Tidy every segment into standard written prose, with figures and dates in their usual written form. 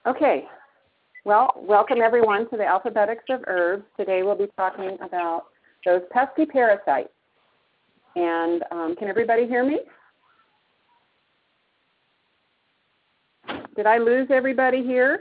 Okay, well, welcome everyone to the Alphabetics of Herbs. Today we'll be talking about those pesky parasites. And can everybody hear me? Did I lose everybody here?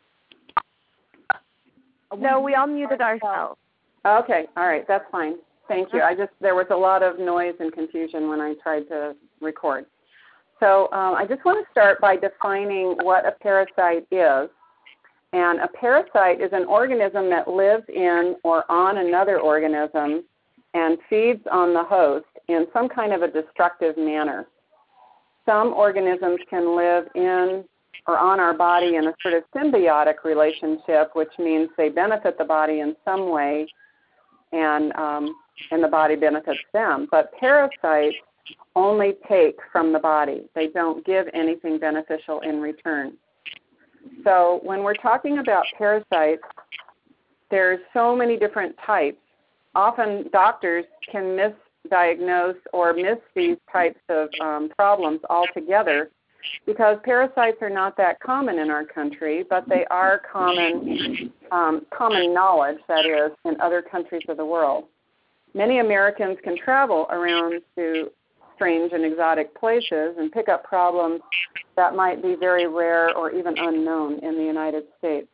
No, we all muted ourselves. Okay, all right, that's fine. Thank you. There was a lot of noise and confusion when I tried to record. So I just want to start by defining what a parasite is. And a parasite is an organism that lives in or on another organism and feeds on the host in some kind of a destructive manner. Some organisms can live in or on our body in a sort of symbiotic relationship, which means they benefit the body in some way and the body benefits them. But parasites only take from the body. They don't give anything beneficial in return. So when we're talking about parasites, there's so many different types. Often doctors can misdiagnose or miss these types of problems altogether because parasites are not that common in our country, but they are common knowledge, that is, in other countries of the world. Many Americans can travel around to strange and exotic places and pick up problems that might be very rare or even unknown in the United States.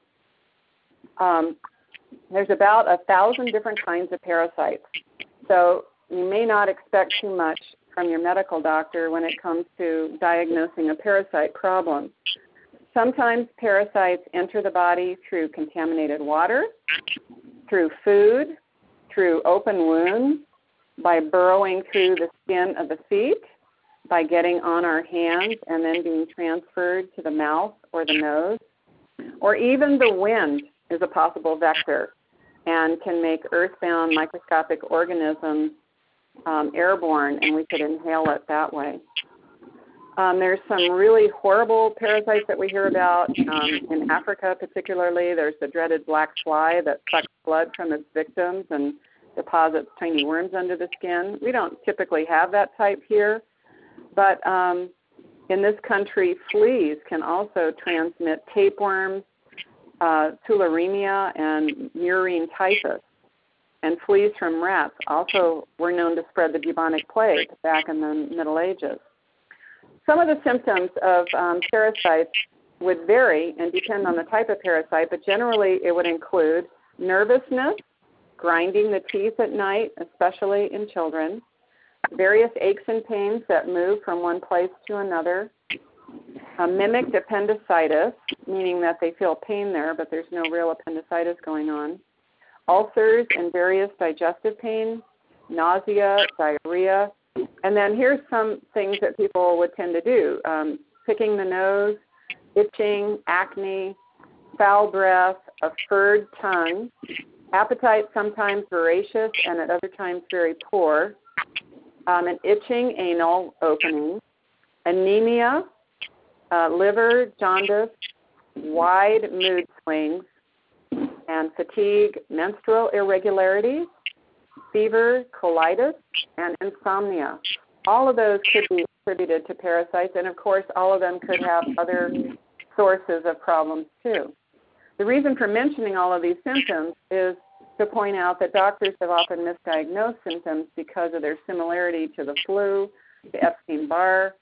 There's about 1,000 different kinds of parasites. So you may not expect too much from your medical doctor when it comes to diagnosing a parasite problem. Sometimes parasites enter the body through contaminated water, through food, through open wounds, by burrowing through the skin of the feet, by getting on our hands and then being transferred to the mouth or the nose, or even the wind is a possible vector and can make earthbound microscopic organisms airborne, and we could inhale it that way. There's some really horrible parasites that we hear about in Africa particularly. There's the dreaded black fly that sucks blood from its victims and deposits tiny worms under the skin. We don't typically have that type here, but in this country, fleas can also transmit tapeworms, tularemia, and murine typhus. And fleas from rats also were known to spread the bubonic plague back in the Middle Ages. Some of the symptoms of parasites would vary and depend on the type of parasite, but generally it would include nervousness, grinding the teeth at night, especially in children, various aches and pains that move from one place to another, mimicked appendicitis, meaning that they feel pain there, but there's no real appendicitis going on, ulcers and various digestive pain, nausea, diarrhea, and then here's some things that people would tend to do, picking the nose, itching, acne, foul breath, a furred tongue, appetite sometimes voracious and at other times very poor, an itching anal opening, anemia, liver, jaundice, wide mood swings, and fatigue, menstrual irregularities, fever, colitis, and insomnia. All of those could be attributed to parasites, and of course all of them could have other sources of problems too. The reason for mentioning all of these symptoms is to point out that doctors have often misdiagnosed symptoms because of their similarity to the flu, the Epstein-Barr,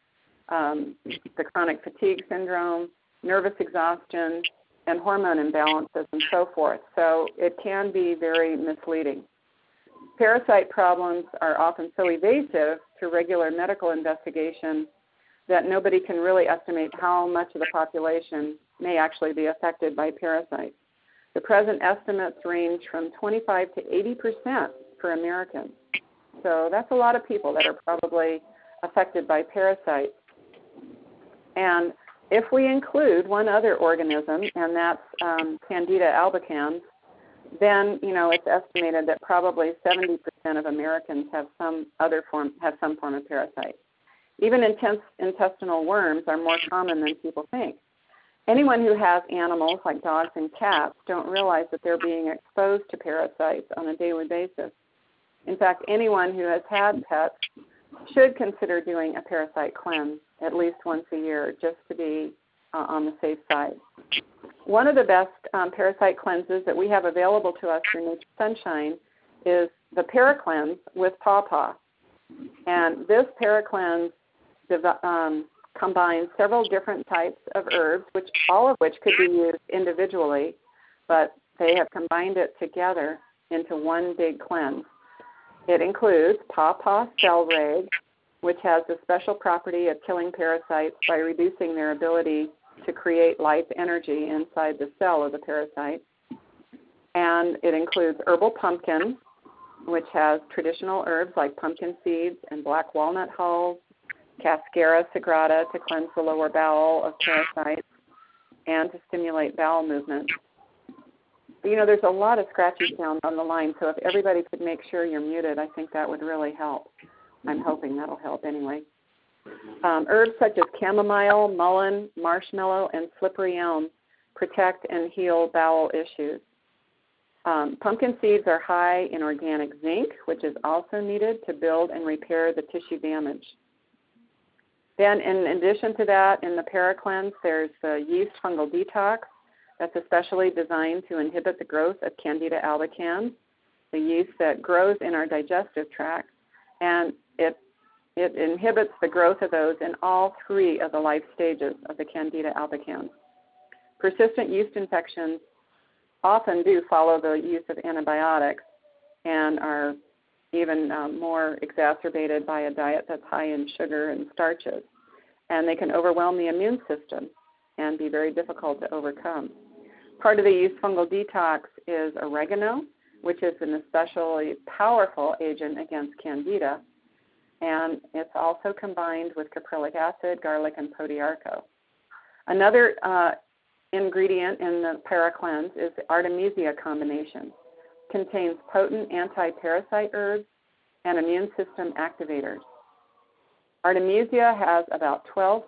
the chronic fatigue syndrome, nervous exhaustion, and hormone imbalances and so forth. So it can be very misleading. Parasite problems are often so evasive to regular medical investigation that nobody can really estimate how much of the population may actually be affected by parasites. The present estimates range from 25 to 80% for Americans. So that's a lot of people that are probably affected by parasites. And if we include one other organism, and that's Candida albicans, then it's estimated that probably 70% of Americans have some form of parasite. Even intestinal worms are more common than people think. Anyone who has animals like dogs and cats don't realize that they're being exposed to parasites on a daily basis. In fact, anyone who has had pets should consider doing a parasite cleanse at least once a year just to be on the safe side. one of the best parasite cleanses that we have available to us through Nature Sunshine is the ParaCleanse with Pawpaw. And this ParaCleanse combines several different types of herbs, all of which could be used individually, but they have combined it together into one big cleanse. It includes Pawpaw Cell Rag, which has the special property of killing parasites by reducing their ability to create life energy inside the cell of the parasite. And it includes Herbal Pumpkin, which has traditional herbs like pumpkin seeds and black walnut hulls, Cascara sagrada to cleanse the lower bowel of parasites and to stimulate bowel movement. You know, there's a lot of scratchy sound on the line, so if everybody could make sure you're muted, I think that would really help. I'm hoping that'll help anyway. Herbs such as chamomile, mullein, marshmallow, and slippery elm protect and heal bowel issues. Pumpkin seeds are high in organic zinc, which is also needed to build and repair the tissue damage. Then in addition to that, in the ParaCleanse, there's the yeast fungal detox that's especially designed to inhibit the growth of Candida albicans, the yeast that grows in our digestive tract, and it inhibits the growth of those in all three of the life stages of the Candida albicans. Persistent yeast infections often do follow the use of antibiotics and are even more exacerbated by a diet that's high in sugar and starches. And they can overwhelm the immune system and be very difficult to overcome. Part of the yeast fungal detox is oregano, which is an especially powerful agent against Candida, and it's also combined with caprylic acid, garlic, and Podiarco. Another ingredient in the ParaCleanse is the Artemisia combination. It contains potent anti-parasite herbs and immune system activators. Artemisia has about 12%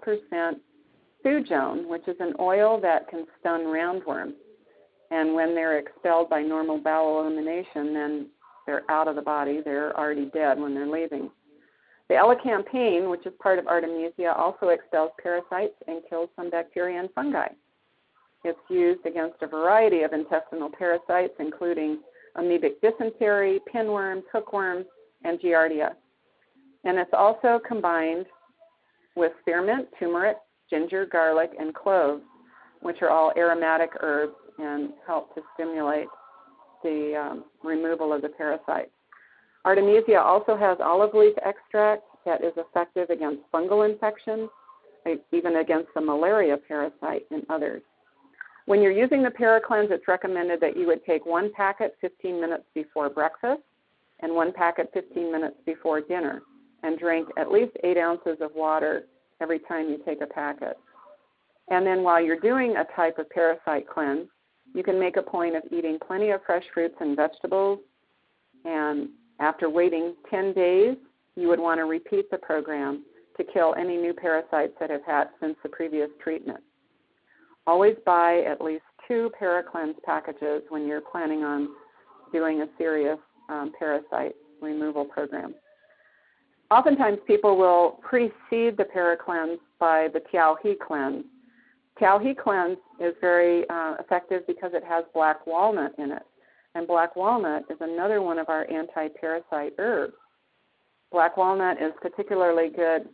sujone, which is an oil that can stun roundworms. And when they're expelled by normal bowel elimination, then they're out of the body. They're already dead when they're leaving. The elecampane, which is part of Artemisia, also expels parasites and kills some bacteria and fungi. It's used against a variety of intestinal parasites, including amoebic dysentery, pinworms, hookworms, and giardia. And it's also combined with spearmint, turmeric, ginger, garlic, and cloves, which are all aromatic herbs and help to stimulate the removal of the parasites. Artemisia also has olive leaf extract that is effective against fungal infections, even against the malaria parasite and others. When you're using the ParaCleanse, it's recommended that you would take 1 packet 15 minutes before breakfast and 1 packet 15 minutes before dinner, and drink at least 8 ounces of water every time you take a packet. And then while you're doing a type of parasite cleanse, you can make a point of eating plenty of fresh fruits and vegetables, and after waiting 10 days, you would want to repeat the program to kill any new parasites that have had since the previous treatment. Always buy at least 2 ParaCleanse packages when you're planning on doing a serious parasite removal program. Oftentimes people will precede the ParaCleanse by the Tiao He cleanse. Tiao He cleanse is very effective because it has black walnut in it. And black walnut is another one of our anti-parasite herbs. Black walnut is particularly good,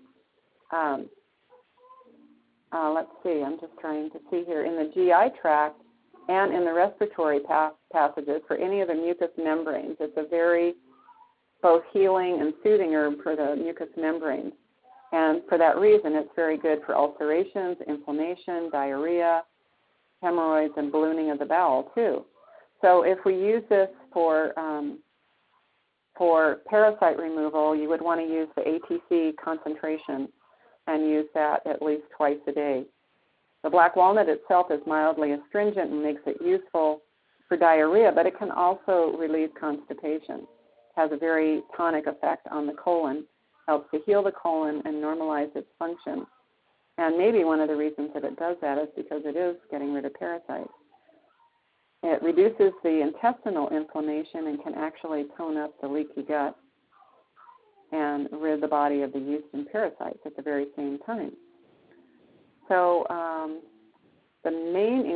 let's see, I'm just trying to see here, in the GI tract and in the respiratory passages for any of the mucous membranes. It's a very both healing and soothing herb for the mucous membranes. And for that reason, it's very good for ulcerations, inflammation, diarrhea, hemorrhoids, and ballooning of the bowel, too. So if we use this for parasite removal, you would want to use the ATC concentration and use that at least twice a day. The black walnut itself is mildly astringent and makes it useful for diarrhea, but it can also relieve constipation. It has a very tonic effect on the colon, helps to heal the colon and normalize its function. And maybe one of the reasons that it does that is because it is getting rid of parasites. It reduces the intestinal inflammation and can actually tone up the leaky gut and rid the body of the yeast and parasites at the very same time. So the main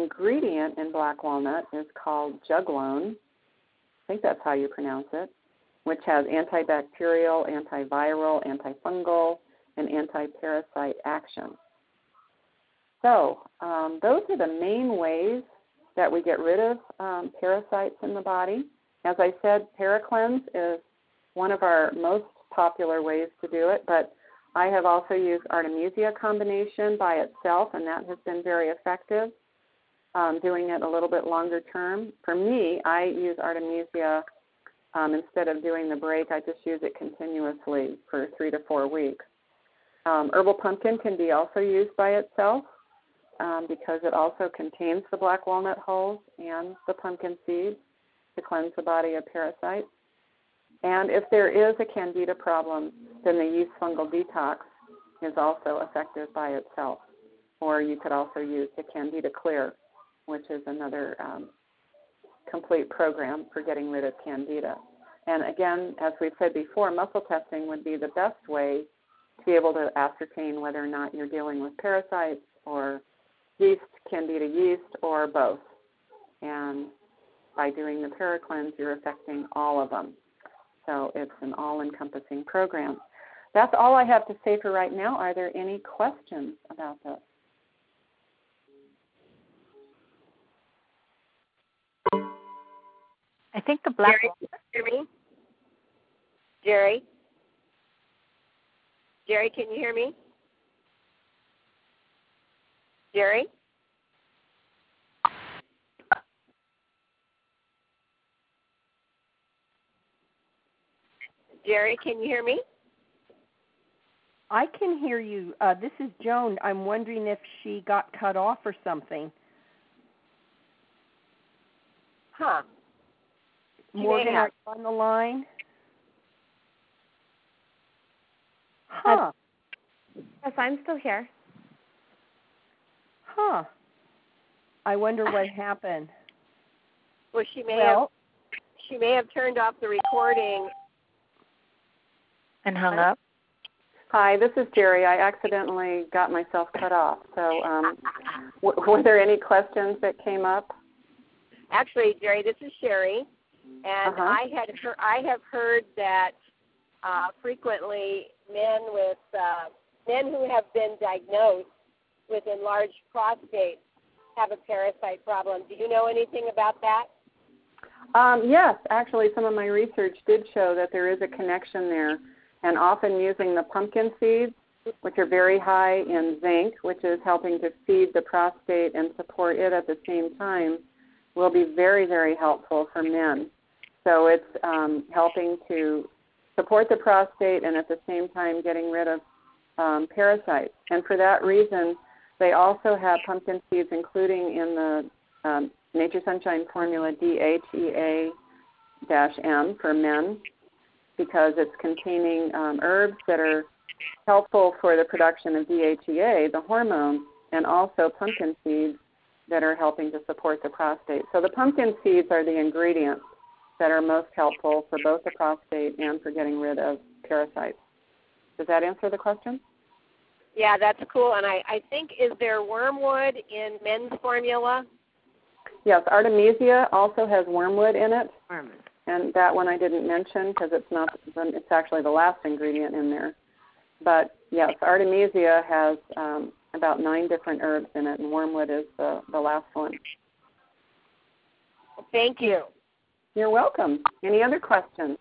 ingredient in black walnut is called juglone. I think that's how you pronounce it, which has antibacterial, antiviral, antifungal, and anti-parasite action. So those are the main ways that we get rid of parasites in the body. As I said, ParaCleanse is one of our most popular ways to do it, but I have also used Artemisia combination by itself, and that has been very effective, doing it a little bit longer term. For me, I use Artemisia instead of doing the break. I just use it continuously for 3 to 4 weeks. Herbal pumpkin can be also used by itself because it also contains the black walnut hulls and the pumpkin seeds to cleanse the body of parasites. And if there is a candida problem, then the yeast fungal detox is also effective by itself. Or you could also use the Candida Clear, which is another complete program for getting rid of candida. And again, as we've said before, muscle testing would be the best way to be able to ascertain whether or not you're dealing with parasites or yeast, candida yeast, or both. And by doing the ParaCleanse, you're affecting all of them. So it's an all-encompassing program. That's all I have to say for right now. Are there any questions about this? I think the black. Jerry, can you hear me? Jerry? Jerry, can you hear me? I can hear you. This is Joan. I'm wondering if she got cut off or something. Huh. Morgan, are you on the line? Huh. Yes, I'm still here. Huh. I wonder what happened. Well, she may have turned off the recording and hung up. Hi, this is Jerry. I accidentally got myself cut off. So were there any questions that came up? Actually, Jerry, this is Sherry, and I have heard that frequently men who have been diagnosed with enlarged prostate have a parasite problem. Do you know anything about that? Yes, actually, some of my research did show that there is a connection there, and often using the pumpkin seeds, which are very high in zinc, which is helping to feed the prostate and support it at the same time, will be very, very helpful for men. So it's helping to support the prostate and at the same time getting rid of parasites. And for that reason, they also have pumpkin seeds, including in the Nature Sunshine Formula DHEA-M for men, because it's containing herbs that are helpful for the production of DHEA, the hormone, and also pumpkin seeds that are helping to support the prostate. So the pumpkin seeds are the ingredients that are most helpful for both the prostate and for getting rid of parasites. Does that answer the question? Yeah, that's cool. And I think, is there wormwood in men's formula? Yes, Artemisia also has wormwood in it. And that one I didn't mention because it's actually the last ingredient in there. But yes, Artemisia has about 9 different herbs in it, and wormwood is the last one. Thank you. You're welcome. Any other questions?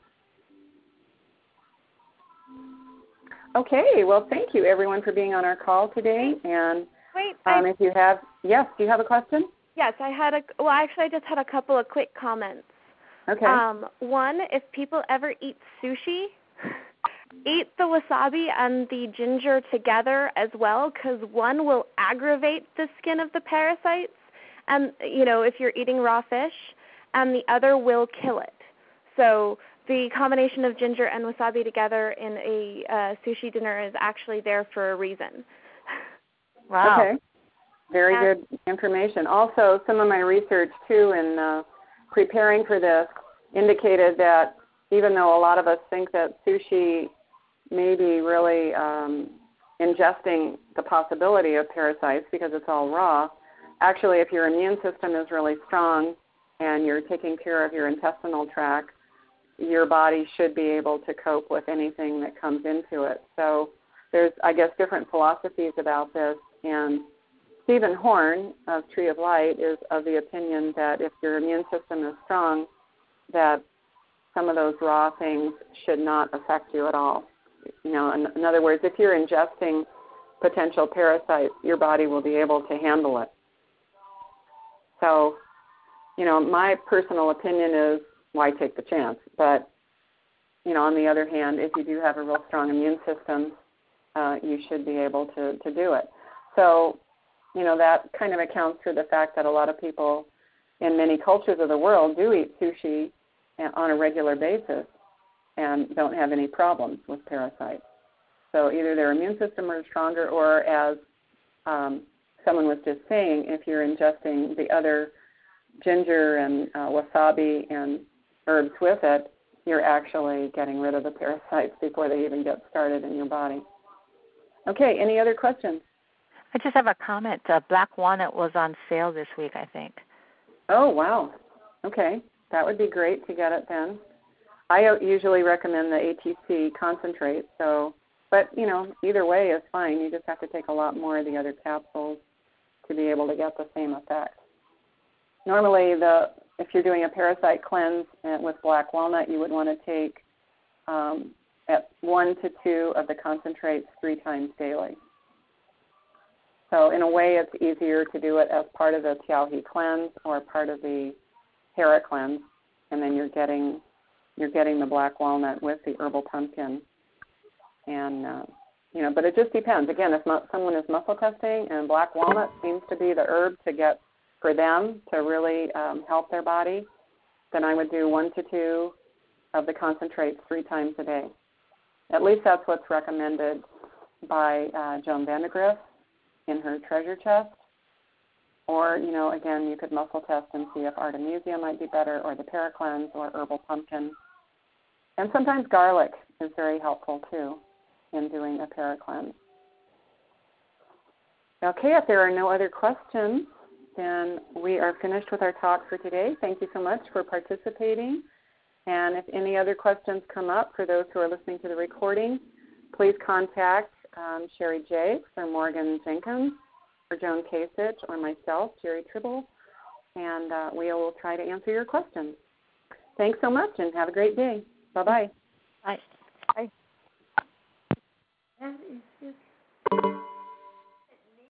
Okay, well, thank you, everyone, for being on our call today. And if you have, yes, do you have a question? Yes, I just had a couple of quick comments. Okay. One, if people ever eat sushi, eat the wasabi and the ginger together as well, because one will aggravate the skin of the parasites, and if you're eating raw fish, and the other will kill it. So the combination of ginger and wasabi together in a sushi dinner is actually there for a reason. Wow. Okay. Very good information. Also, some of my research, too, in preparing for this indicated that even though a lot of us think that sushi may be really ingesting the possibility of parasites because it's all raw, actually, if your immune system is really strong and you're taking care of your intestinal tract, your body should be able to cope with anything that comes into it. So there's, I guess, different philosophies about this. And Stephen Horn of Tree of Light is of the opinion that if your immune system is strong, that some of those raw things should not affect you at all. You know, in other words, if you're ingesting potential parasites, your body will be able to handle it. So, you know, my personal opinion is, why take the chance? But, you know, on the other hand, if you do have a real strong immune system, you should be able to do it. So, you know, that kind of accounts for the fact that a lot of people in many cultures of the world do eat sushi on a regular basis and don't have any problems with parasites. So either their immune system is stronger, or as someone was just saying, if you're ingesting the other ginger and wasabi and herbs with it, you're actually getting rid of the parasites before they even get started in your body. Okay, any other questions? I just have a comment. Black walnut was on sale this week, I think. Oh, wow. Okay, that would be great to get it then. I usually recommend the ATC concentrate, so, but, you know, either way is fine. You just have to take a lot more of the other capsules to be able to get the same effect. Normally, if you're doing a parasite cleanse with black walnut, you would want to take at 1 to 2 of the concentrates 3 times daily. So in a way, it's easier to do it as part of the Tiao-He cleanse or part of the Hera cleanse, and then you're getting the black walnut with the herbal pumpkin. And you know, but it just depends. Again, if someone is muscle testing and black walnut seems to be the herb to get for them to really help their body, then I would do 1 to 2 of the concentrates 3 times a day. At least that's what's recommended by Joan Vandegrift in her treasure chest. Or, you know, again, you could muscle test and see if Artemisia might be better, or the Paracleanse, or herbal pumpkin. And sometimes garlic is very helpful, too, in doing a Paracleanse. Okay, if there are no other questions, then we are finished with our talk for today. Thank you so much for participating. And if any other questions come up for those who are listening to the recording, please contact Sherry Jakes or Morgan Jenkins or Joan Kasich or myself, Jerry Tribble, and we will try to answer your questions. Thanks so much, and have a great day. Bye-bye. Bye. Bye.